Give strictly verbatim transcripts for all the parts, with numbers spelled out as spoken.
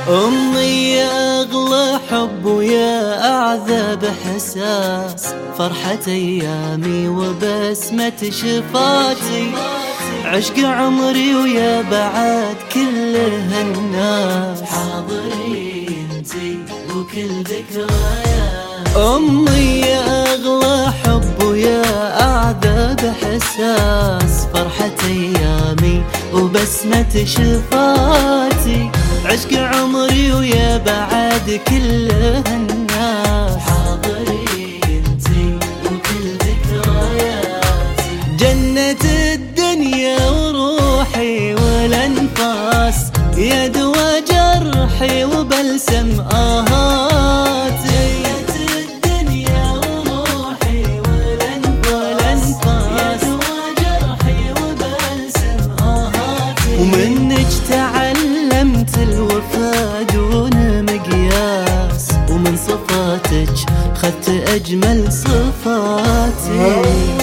أمي يا أغلى حب ويا أعذب إحساس، فرحة أيامي وبسمة شفاتي، عشق عمري ويا بعد كل هالناس، حاضري انتي وكل ذكريات. أمي يا أغلى حب ويا أعذب إحساس، فرحة أيامي وبسمة شفاتي، عشق عمري ويا بعد كل هالناس، حاضري انتي وكل ذكرياتي. جنة الدنيا وروحي والأنفاس، يا دوا جرحي وبلسم آهاتي. جنة الدنيا وروحي والأنفاس، يا دوا جرحي وبلسم آهاتي. ومنك تعلمت الوفا دون مقياس، ومن صفاتك خدت أجمل صفاتي.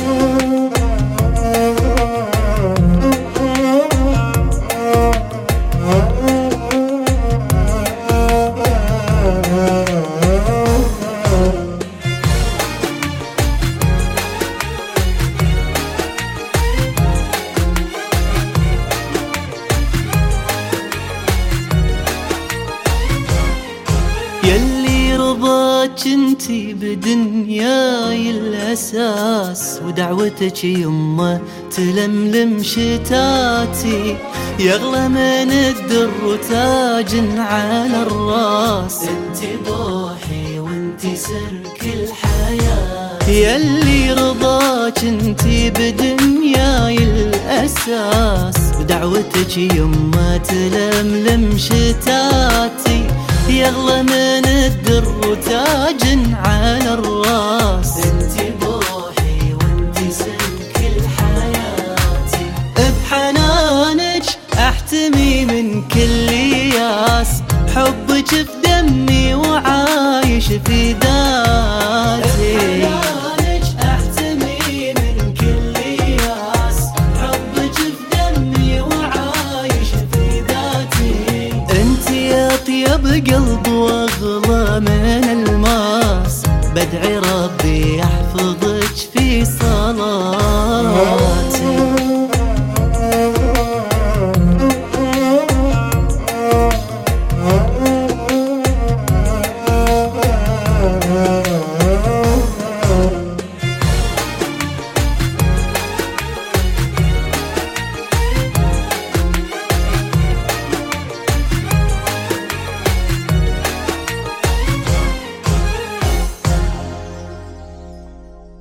يلي رضاك انتي بدنياي الأساس، ودعوتك يمه تلملم شتاتي، يغلى من الدر وتاج على الراس، انتي ضوحي وانتي سر كل حياتي. يلي رضاك انتي بدنياي الأساس، ودعوتك يمه تلملم شتاتي، يغلى من الدر وتاج على الراس، انتي بروحي وانتي سر كل حياتي. بحنانك احتمي من كل ياس، حبك في دمي وعايش في ذاتي. بحنانك احتمي من كل ياس، حبك في دمي وعايش في ذاتي. انتي يا طيب قلب واغلى من الماس، بدعي ربي يحفظك في صلاتي.